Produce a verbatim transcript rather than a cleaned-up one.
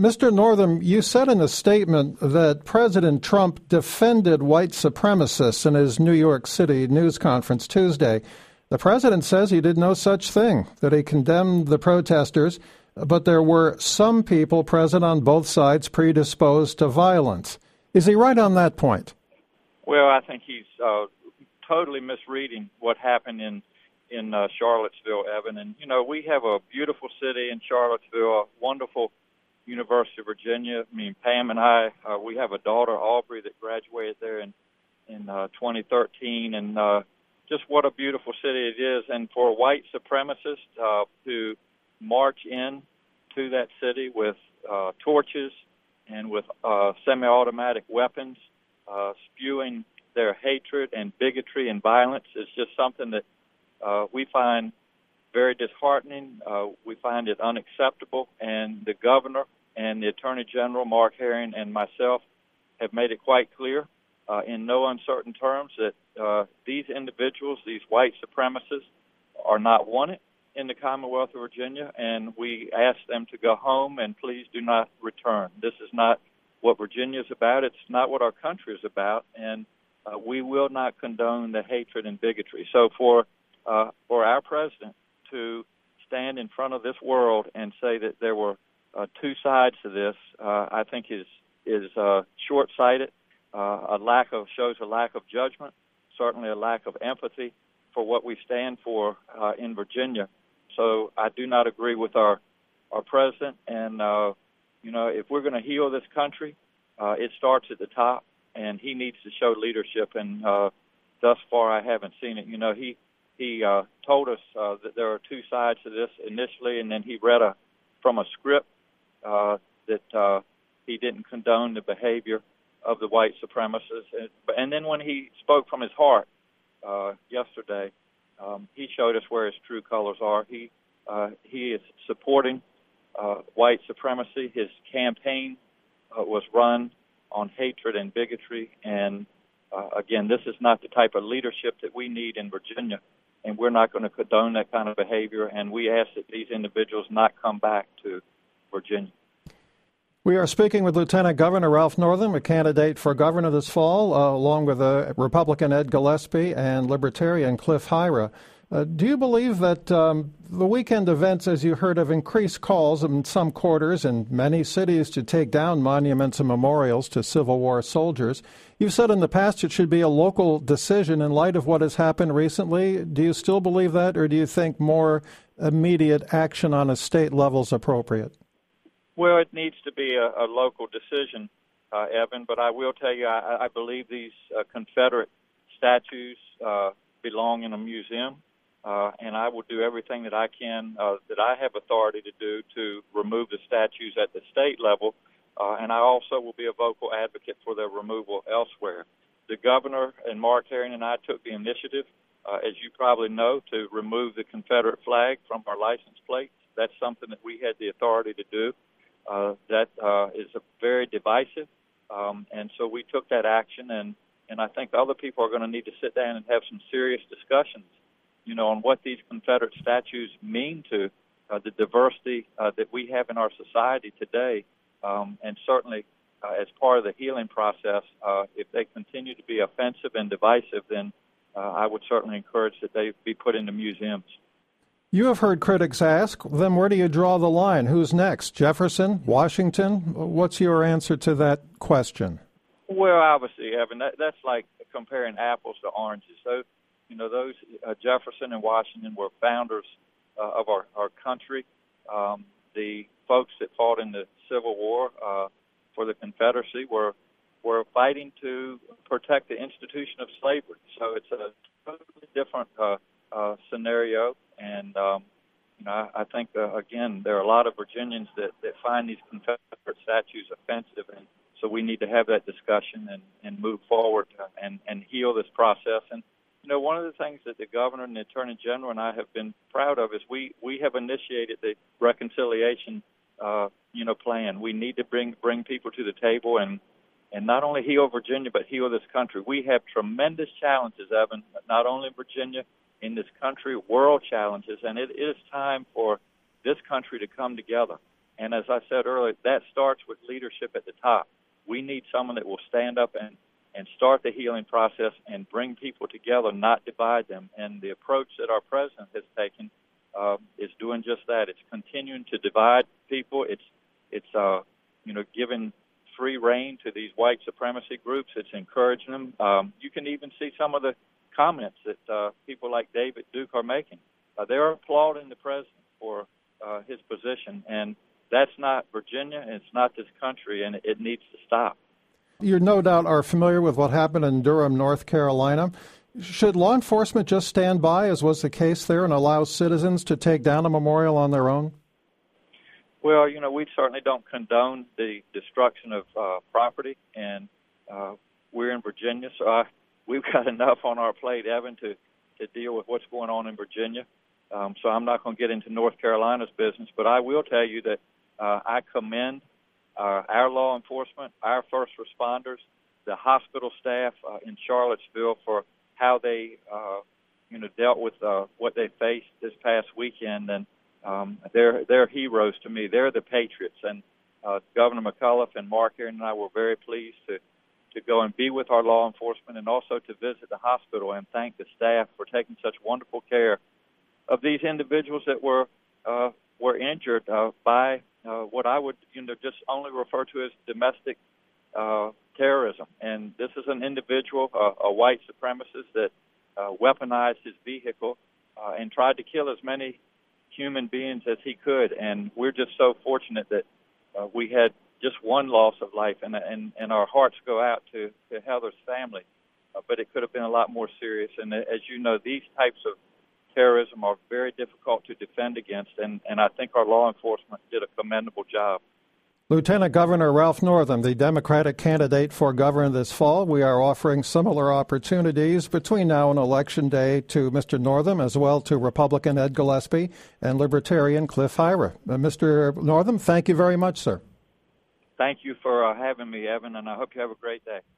Mister Northam, you said in a statement that President Trump defended white supremacists in his New York City news conference Tuesday. The president says he did no such thing, that he condemned the protesters, but there were some people present on both sides predisposed to violence. Is he right on that point? Well, I think he's uh, totally misreading what happened in in uh, Charlottesville, Evan. And, you know, we have a beautiful city in Charlottesville, a wonderful University of Virginia. I mean, Pam and I, uh, we have a daughter, Aubrey, that graduated there in, in uh, twenty thirteen. And uh, just what a beautiful city it is. And for white supremacists uh, to march in to that city with uh, torches and with uh, semi-automatic weapons, uh, spewing their hatred and bigotry and violence is just something that uh, we find very disheartening. Uh, we find it unacceptable, and the governor and the Attorney General, Mark Herring, and myself have made it quite clear uh, in no uncertain terms that uh, these individuals, these white supremacists, are not wanted in the Commonwealth of Virginia, and we ask them to go home and please do not return. This is not what Virginia is about. It's not what our country is about, and uh, we will not condone the hatred and bigotry. So for uh, for our president to stand in front of this world and say that there were uh, two sides to this, uh, I think is is uh, short-sighted, uh, a lack of shows a lack of judgment, certainly a lack of empathy for what we stand for uh, in Virginia. So I do not agree with our our president, and uh, you know, if we're going to heal this country, uh, it starts at the top, and he needs to show leadership. And uh, thus far, I haven't seen it. You know, he he uh, told us uh, that there are two sides to this initially, and then he read a from a script uh, that uh, he didn't condone the behavior of the white supremacists. And, and then when he spoke from his heart uh, yesterday, um, he showed us where his true colors are. He uh, he is supporting uh, white supremacy. His campaign uh, was run on hatred and bigotry. And uh, again, this is not the type of leadership that we need in Virginia, and we're not going to condone that kind of behavior. And we ask that these individuals not come back to Virginia. We are speaking with Lieutenant Governor Ralph Northam, a candidate for governor this fall, uh, along with uh, Republican Ed Gillespie and Libertarian Cliff Hyra. Uh, do you believe that um, the weekend events, as you heard, have increased calls in some quarters in many cities to take down monuments and memorials to Civil War soldiers? You've said in the past it should be a local decision in light of what has happened recently. Do you still believe that, or do you think more immediate action on a state level is appropriate? Well, it needs to be a, a local decision, uh, Evan, but I will tell you I, I believe these uh, Confederate statues uh, belong in a museum, uh, and I will do everything that I can, uh, that I have authority to do to remove the statues at the state level, uh, and I also will be a vocal advocate for their removal elsewhere. The governor and Mark Herring and I took the initiative, uh, as you probably know, to remove the Confederate flag from our license plates. That's something that we had the authority to do. Uh, that uh, is a very divisive, um, and so we took that action, and, and I think other people are going to need to sit down and have some serious discussions, you know, on what these Confederate statues mean to uh, the diversity uh, that we have in our society today, um, and certainly uh, as part of the healing process, uh, if they continue to be offensive and divisive, then uh, I would certainly encourage that they be put into museums. You have heard critics ask, then where do you draw the line? Who's next? Jefferson? Washington? What's your answer to that question? Well, obviously, Evan, that, that's like comparing apples to oranges. So, you know, those uh, Jefferson and Washington were founders uh, of our, our country. Um, the folks that fought in the Civil War uh, for the Confederacy were were fighting to protect the institution of slavery. So it's a totally different uh, uh, scenario. And, um, you know, I, I think, uh, again, there are a lot of Virginians that, that find these Confederate statues offensive. And so we need to have that discussion and, and move forward and, and heal this process. And, you know, one of the things that the governor and the attorney general and I have been proud of is we, we have initiated the reconciliation, uh, you know, plan. We need to bring bring people to the table and, and not only heal Virginia, but heal this country. We have tremendous challenges, Evan, not only in Virginia, in this country, world challenges, and it is time for this country to come together. And as I said earlier, that starts with leadership at the top. We need someone that will stand up and, and start the healing process and bring people together, not divide them. And the approach that our president has taken uh, is doing just that. It's continuing to divide people. It's, it's uh, you know, giving free rein to these white supremacy groups. It's encouraging them. Um, you can even see some of the comments that uh, people like David Duke are making. Uh, they're applauding the president for uh, his position, and that's not Virginia, and it's not this country, and it needs to stop. You no doubt are familiar with what happened in Durham, North Carolina. Should law enforcement just stand by, as was the case there, and allow citizens to take down a memorial on their own? Well, you know, we certainly don't condone the destruction of uh, property, and uh, we're in Virginia, so I, we've got enough on our plate, Evan, to, to deal with what's going on in Virginia. Um, so I'm not going to get into North Carolina's business, but I will tell you that uh, I commend uh, our law enforcement, our first responders, the hospital staff uh, in Charlottesville for how they, uh, you know, dealt with uh, what they faced this past weekend, and um, they're they're heroes to me. They're the patriots, and uh, Governor McAuliffe and Mark Aaron and I were very pleased to to go and be with our law enforcement, and also to visit the hospital and thank the staff for taking such wonderful care of these individuals that were uh, were injured uh, by uh, what I would, you know, just only refer to as domestic uh, terrorism. And this is an individual, uh, a white supremacist, that uh, weaponized his vehicle uh, and tried to kill as many human beings as he could. And we're just so fortunate that uh, we had just one loss of life, and and, and our hearts go out to, to Heather's family. Uh, but it could have been a lot more serious. And as you know, these types of terrorism are very difficult to defend against, and, and I think our law enforcement did a commendable job. Lieutenant Governor Ralph Northam, the Democratic candidate for governor this fall. We are offering similar opportunities between now and Election Day to Mister Northam, as well to Republican Ed Gillespie and Libertarian Cliff Hyra. Uh, Mister Northam, thank you very much, sir. Thank you for uh, having me, Evan, and I hope you have a great day.